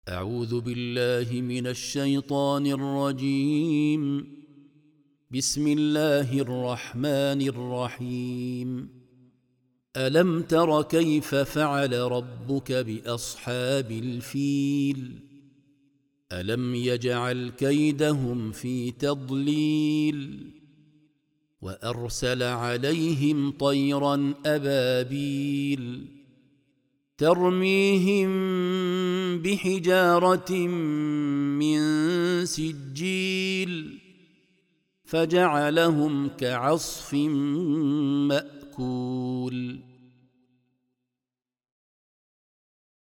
أعوذ بالله من الشيطان الرجيم. بسم الله الرحمن الرحيم. ألم تر كيف فعل ربك بأصحاب الفيل؟ ألم يجعل كيدهم في تضليل وأرسل عليهم طيرا أبابيل ترميهم بحجارة من سجيل فجعلهم كعصف مأكول.